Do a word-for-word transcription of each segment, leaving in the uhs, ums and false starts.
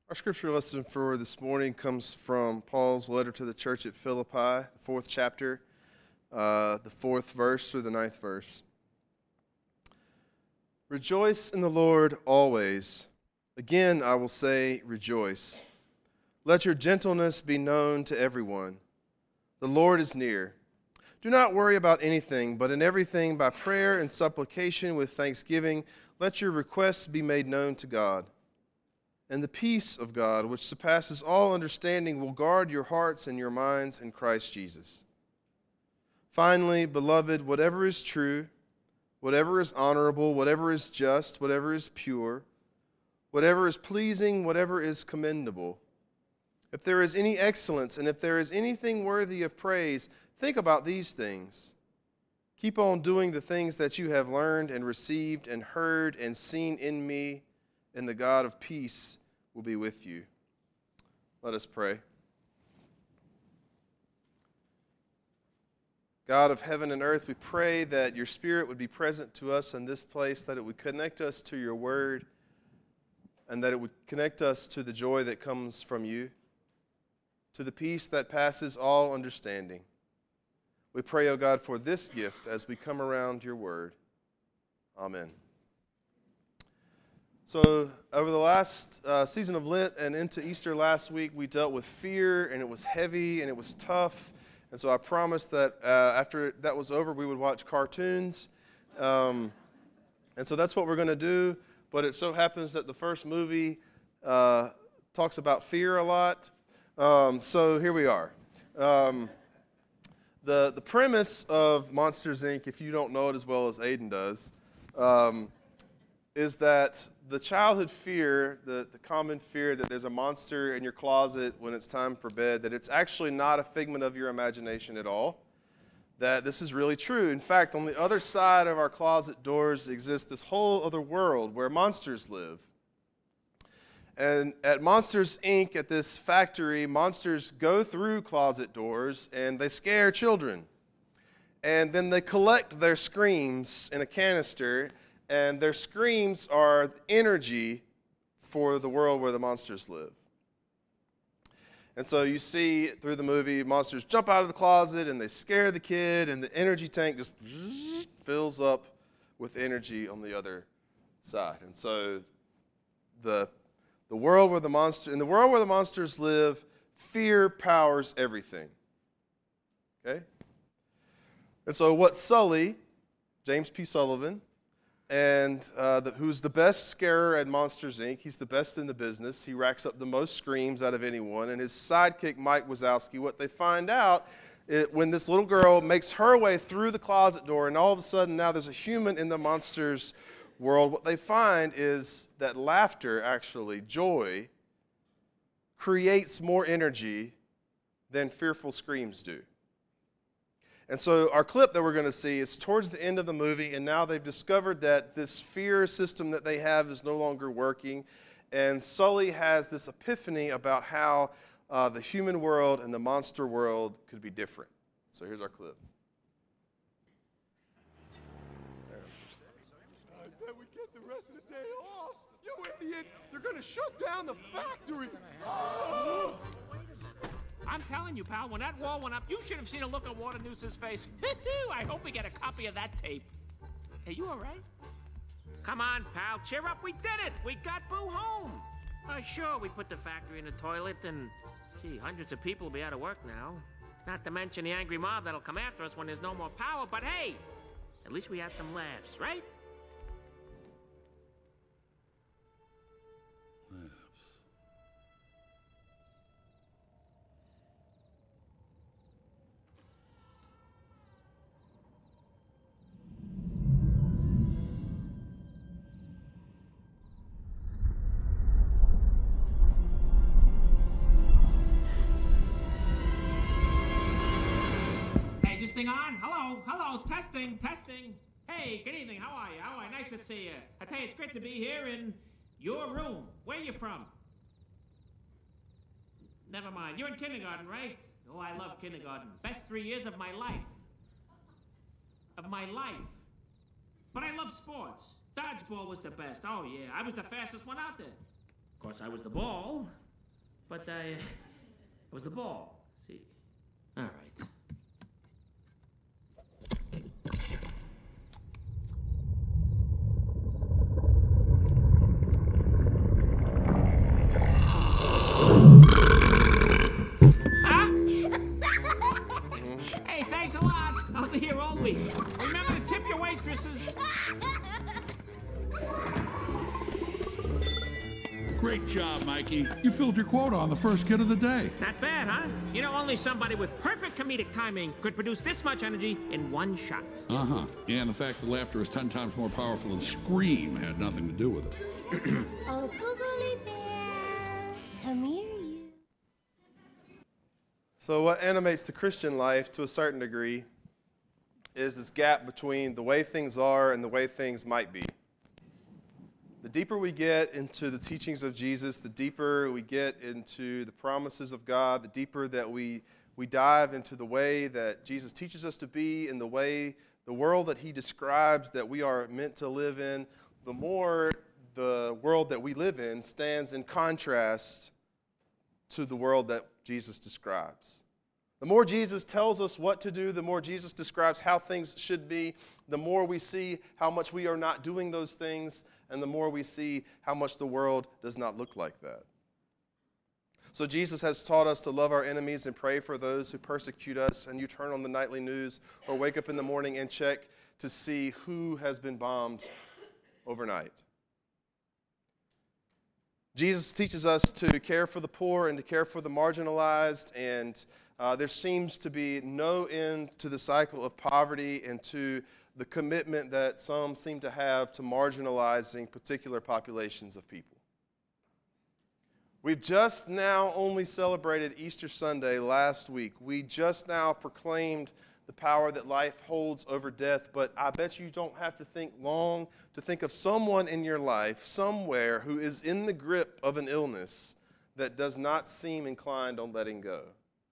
Our scripture lesson for this morning comes from Paul's letter to the church at Philippi, the fourth chapter, uh, the fourth verse through the ninth verse. Rejoice in the Lord always. Again, I will say, rejoice. Let your gentleness be known to everyone. The Lord is near. Do not worry about anything, but in everything by prayer and supplication with thanksgiving, let your requests be made known to God. And the peace of God, which surpasses all understanding, will guard your hearts and your minds in Christ Jesus. Finally, beloved, whatever is true, whatever is honorable, whatever is just, whatever is pure, whatever is pleasing, whatever is commendable, if there is any excellence and if there is anything worthy of praise, think about these things. Keep on doing the things that you have learned and received and heard and seen in me, and the God of peace will be with you. Let us pray. God of heaven and earth, we pray that your Spirit would be present to us in this place, that it would connect us to your word, and that it would connect us to the joy that comes from you, to the peace that passes all understanding. We pray, O God, for this gift as we come around your word. Amen. So over the last uh, season of Lent and into Easter last week, we dealt with fear, and it was heavy, and it was tough. And so I promised that uh, after that was over, we would watch cartoons. Um, and so that's what we're going to do. But it so happens that the first movie uh, talks about fear a lot. Um, so here we are. Um, the, the premise of Monsters, Incorporated, if you don't know it as well as Aiden does, um, is that the childhood fear, the, the common fear that there's a monster in your closet when it's time for bed, that it's actually not a figment of your imagination at all, that this is really true. In fact, on the other side of our closet doors exists this whole other world where monsters live. And at Monsters, Incorporated, at this factory, monsters go through closet doors and they scare children. And then they collect their screams in a canister, and their screams are energy for the world where the monsters live. And so you see through the movie, monsters jump out of the closet and they scare the kid, and the energy tank just fills up with energy on the other side. And so the the world where the monster in the world where the monsters live, fear powers everything. Okay? And so what Sully, James P. Sullivan, and uh, the, who's the best scarer at Monsters, Incorporated. He's the best in the business. He racks up the most screams out of anyone. And his sidekick, Mike Wazowski, what they find out it, when this little girl makes her way through the closet door, and all of a sudden now there's a human in the monsters world, what they find is that laughter, actually, joy, creates more energy than fearful screams do. And so our clip that we're going to see is towards the end of the movie, and now they've discovered that this fear system that they have is no longer working, and Sully has this epiphany about how uh, the human world and the monster world could be different. So here's our clip. I bet we get the rest of the day off. You idiot! They're going to shut down the factory. I'm telling you, pal, when that wall went up, you should have seen a look on Waternoose's face. I hope we get a copy of that tape. Hey, you all right? Come on, pal, cheer up. We did it. We got Boo home. Uh, sure, we put the factory in the toilet, and, gee, hundreds of people will be out of work now. Not to mention the angry mob that'll come after us when there's no more power, but hey, at least we had some laughs, right? On? Hello, hello, testing, testing. Hey, good evening, how are you? How are you? Nice to see you. I tell you, it's great to be here in your room. Where are you from? Never mind. You're in kindergarten, right? Oh, I love kindergarten. Best three years of my life. Of my life. But I love sports. Dodgeball was the best. Oh, yeah. I was the fastest one out there. Of course, I was the ball, but I, I was the ball. See? All right. Hey, thanks a lot. I'll be here all week. Remember to tip your waitresses. Great job, Mikey. You filled your quota on the first kid of the day. Not bad, huh? You know, only somebody with perfect comedic timing could produce this much energy in one shot. Uh-huh. And the fact that laughter is ten times more powerful than scream had nothing to do with it. Oh, Googly Bear, come here, you. So what animates the Christian life to a certain degree is this gap between the way things are and the way things might be. The deeper we get into the teachings of Jesus, the deeper we get into the promises of God, the deeper that we, we dive into the way that Jesus teaches us to be and the way, the world that he describes that we are meant to live in, the more the world that we live in stands in contrast to the world that Jesus describes. The more Jesus tells us what to do, the more Jesus describes how things should be, the more we see how much we are not doing those things, and the more we see how much the world does not look like that. So Jesus has taught us to love our enemies and pray for those who persecute us, and you turn on the nightly news or wake up in the morning and check to see who has been bombed overnight. Jesus teaches us to care for the poor and to care for the marginalized, and uh, there seems to be no end to the cycle of poverty and to the commitment that some seem to have to marginalizing particular populations of people. We've just now only celebrated Easter Sunday last week. We just now proclaimed the power that life holds over death, but I bet you don't have to think long to think of someone in your life somewhere who is in the grip of an illness that does not seem inclined on letting go.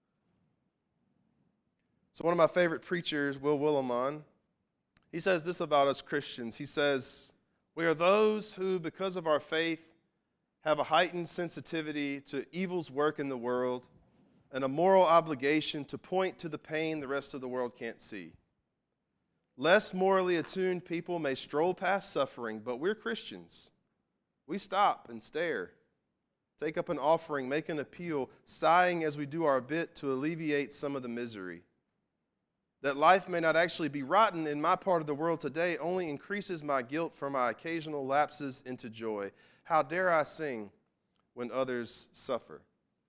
So one of my favorite preachers, Will Willimon, he says this about us Christians. He says, we are those who, because of our faith, have a heightened sensitivity to evil's work in the world and a moral obligation to point to the pain the rest of the world can't see. Less morally attuned people may stroll past suffering, but we're Christians. We stop and stare, take up an offering, make an appeal, sighing as we do our bit to alleviate some of the misery. That life may not actually be rotten in my part of the world today only increases my guilt for my occasional lapses into joy. How dare I sing when others suffer?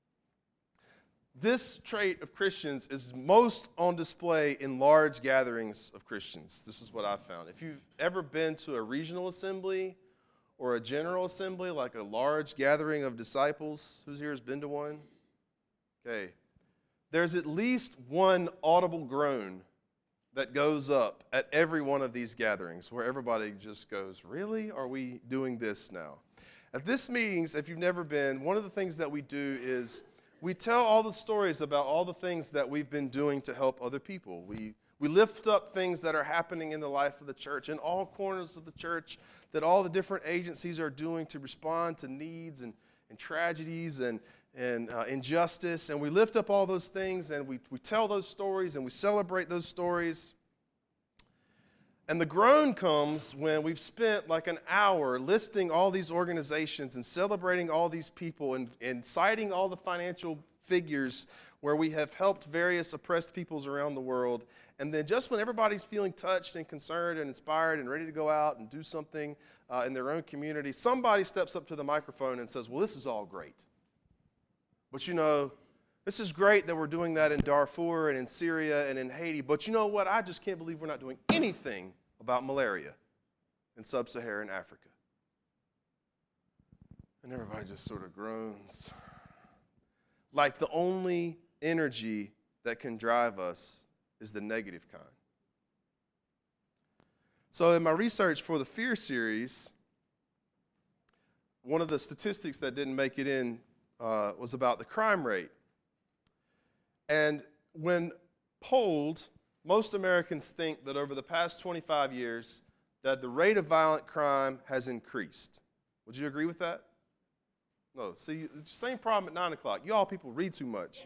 This trait of Christians is most on display in large gatherings of Christians. This is what I've found. If you've ever been to a regional assembly or a general assembly, like a large gathering of disciples, who's here has been to one? Okay. There's at least one audible groan that goes up at every one of these gatherings where everybody just goes, really? Are we doing this now? At this meetings, if you've never been, one of the things that we do is we tell all the stories about all the things that we've been doing to help other people. We, we lift up things that are happening in the life of the church, in all corners of the church, that all the different agencies are doing to respond to needs and, and tragedies and and uh, injustice, and we lift up all those things, and we, we tell those stories, and we celebrate those stories. And the groan comes when we've spent like an hour listing all these organizations and celebrating all these people and, and citing all the financial figures where we have helped various oppressed peoples around the world. And then just when everybody's feeling touched and concerned and inspired and ready to go out and do something uh, in their own community, somebody steps up to the microphone and says, well, this is all great. But you know, this is great that we're doing that in Darfur and in Syria and in Haiti, but you know what? I just can't believe we're not doing anything about malaria in sub-Saharan Africa. And everybody just sort of groans. Like the only energy that can drive us is the negative kind. So in my research for the Fear series, one of the statistics that didn't make it in Uh, was about the crime rate. And when polled, most Americans think that over the past twenty-five years that the rate of violent crime has increased. Would you agree with that? No, see, it's the same problem at nine o'clock. You all people read too much.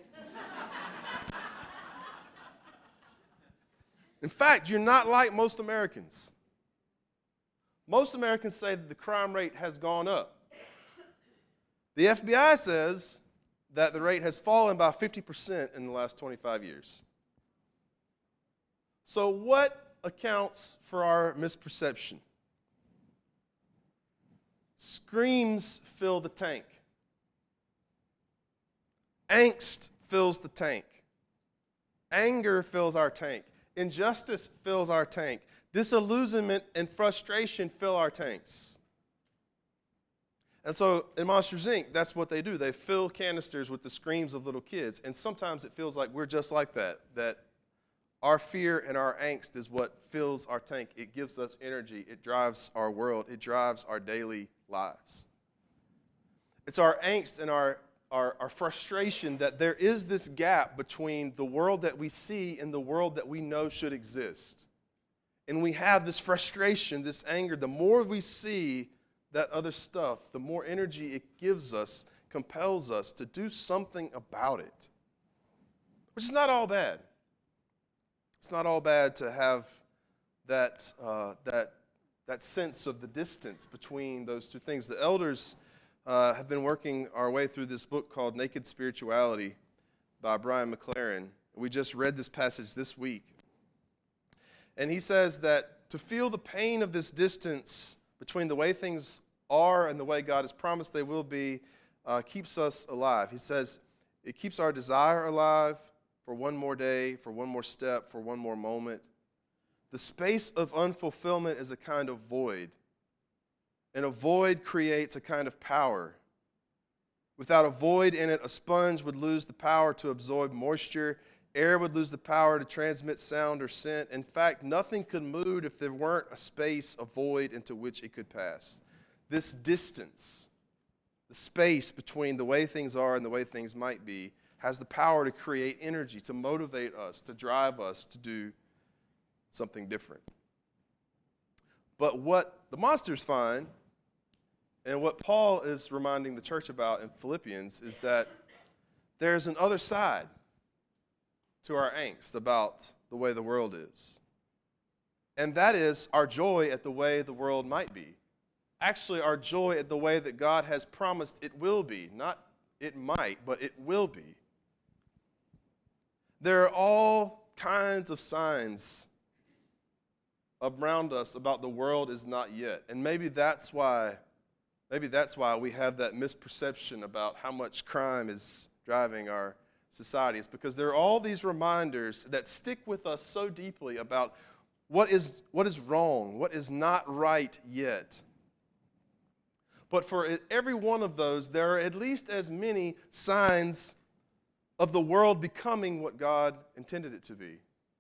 In fact, you're not like most Americans. Most Americans say that the crime rate has gone up. The F B I says that the rate has fallen by fifty percent in the last twenty-five years. So what accounts for our misperception? Screams fill the tank. Angst fills the tank. Anger fills our tank. Injustice fills our tank. Disillusionment and frustration fill our tanks. And so in Monsters, Incorporated, that's what they do. They fill canisters with the screams of little kids. And sometimes it feels like we're just like that, that our fear and our angst is what fills our tank. It gives us energy. It drives our world. It drives our daily lives. It's our angst and our, our, our frustration that there is this gap between the world that we see and the world that we know should exist. And we have this frustration, this anger. The more we see that other stuff, the more energy it gives us, compels us to do something about it. Which is not all bad. It's not all bad to have that, uh, that, that sense of the distance between those two things. The elders uh, have been working our way through this book called Naked Spirituality by Brian McLaren. We just read this passage this week. And he says that to feel the pain of this distance between the way things are and the way God has promised they will be uh, keeps us alive. He says it keeps our desire alive for one more day, for one more step, for one more moment. The space of unfulfillment is a kind of void, and a void creates a kind of power. Without a void in it, a sponge would lose the power to absorb moisture. Air would lose the power to transmit sound or scent. In fact, nothing could move if there weren't a space, a void into which it could pass. This distance, the space between the way things are and the way things might be, has the power to create energy, to motivate us, to drive us to do something different. But what the monsters find, and what Paul is reminding the church about in Philippians, is that there's an other side to our angst about the way the world is. And that is our joy at the way the world might be. Actually, our joy at the way that God has promised it will be. Not it might, but it will be. There are all kinds of signs around us about the world is not yet. And maybe that's why, maybe that's why we have that misperception about how much crime is driving our society. It's because there are all these reminders that stick with us so deeply about what is, what is wrong, what is not right yet. But for every one of those, there are at least as many signs of the world becoming what God intended it to be.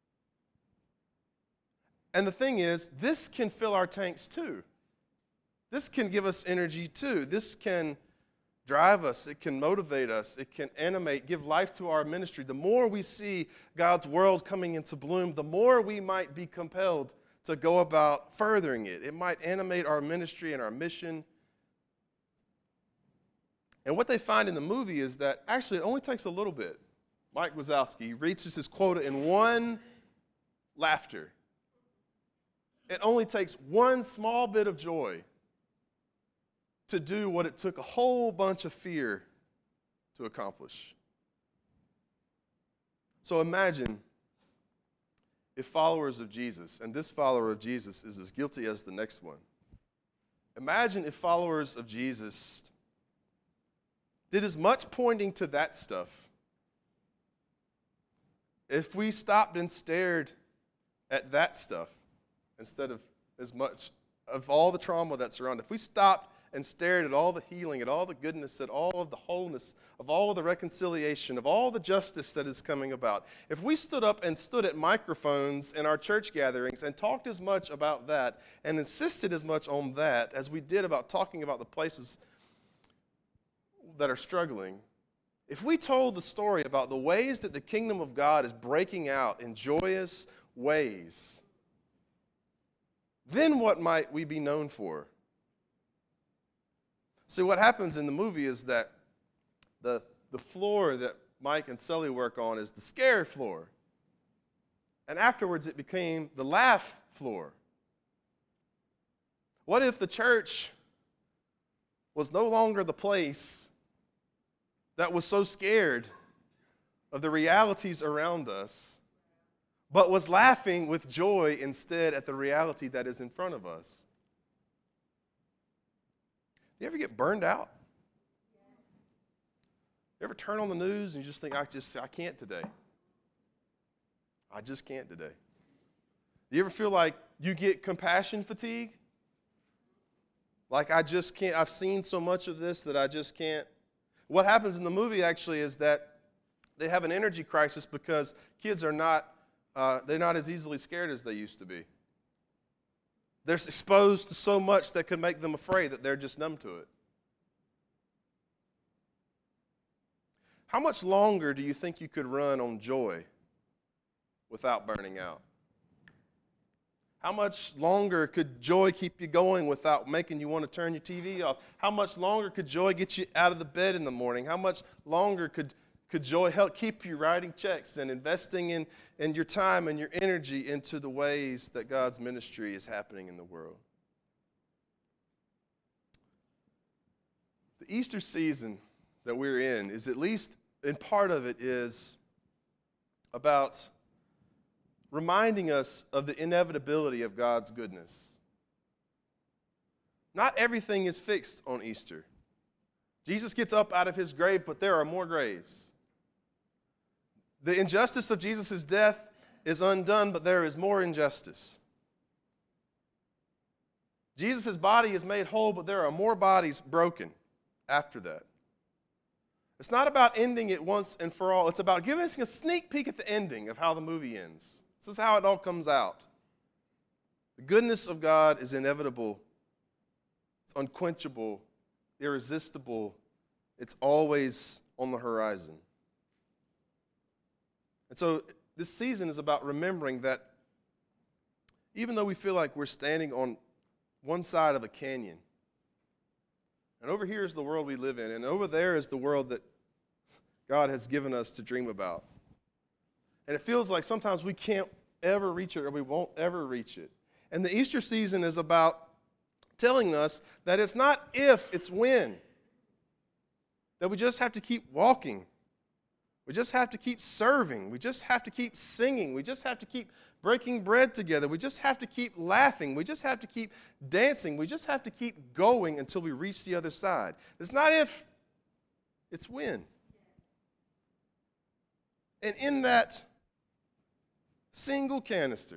And the thing is, this can fill our tanks too. This can give us energy too. This can drive us. It can motivate us. It can animate, give life to our ministry. The more we see God's world coming into bloom, the more we might be compelled to go about furthering it. It might animate our ministry and our mission. And what they find in the movie is that actually it only takes a little bit. Mike Wazowski reaches his quota in one laughter. It only takes one small bit of joy to do what it took a whole bunch of fear to accomplish. So imagine if followers of Jesus, and this follower of Jesus is as guilty as the next one. Imagine if followers of Jesus did as much pointing to that stuff. If we stopped and stared at that stuff instead of as much of all the trauma that's around, if we stopped and stared at all the healing, at all the goodness, at all of the wholeness, of all of the reconciliation, of all the justice that is coming about, if we stood up and stood at microphones in our church gatherings and talked as much about that and insisted as much on that as we did about talking about the places that are struggling, if we told the story about the ways that the kingdom of God is breaking out in joyous ways, then what might we be known for? See, what happens in the movie is that the, the floor that Mike and Sully work on is the scary floor. And afterwards, it became the laugh floor. What if the church was no longer the place that was so scared of the realities around us, but was laughing with joy instead at the reality that is in front of us? You ever get burned out? You ever turn on the news and you just think, I just, I can't today. I just can't today. Do you ever feel like you get compassion fatigue? Like I just can't, I've seen so much of this that I just can't. What happens in the movie actually is that they have an energy crisis because kids are not, uh, they're not as easily scared as they used to be. They're exposed to so much that could make them afraid that they're just numb to it. How much longer do you think you could run on joy without burning out? How much longer could joy keep you going without making you want to turn your T V off? How much longer could joy get you out of the bed in the morning? How much longer could, could joy help keep you writing checks and investing in, in your time and your energy into the ways that God's ministry is happening in the world? The Easter season that we're in is, at least in part of it, is about reminding us of the inevitability of God's goodness. Not everything is fixed on Easter. Jesus gets up out of his grave, but there are more graves. The injustice of Jesus' death is undone, but there is more injustice. Jesus' body is made whole, but there are more bodies broken after that. It's not about ending it once and for all. It's about giving us a sneak peek at the ending of how the movie ends. This is how it all comes out. The goodness of God is inevitable. It's unquenchable, irresistible. It's always on the horizon. And so this season is about remembering that even though we feel like we're standing on one side of a canyon, and over here is the world we live in, and over there is the world that God has given us to dream about. And it feels like sometimes we can't ever reach it, or we won't ever reach it. And the Easter season is about telling us that it's not if, it's when. That we just have to keep walking. We just have to keep serving. We just have to keep singing. We just have to keep breaking bread together. We just have to keep laughing. We just have to keep dancing. We just have to keep going until we reach the other side. It's not if, it's when. And in that single canister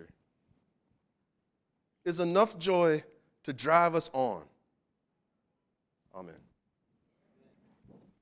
is enough joy to drive us on. Amen.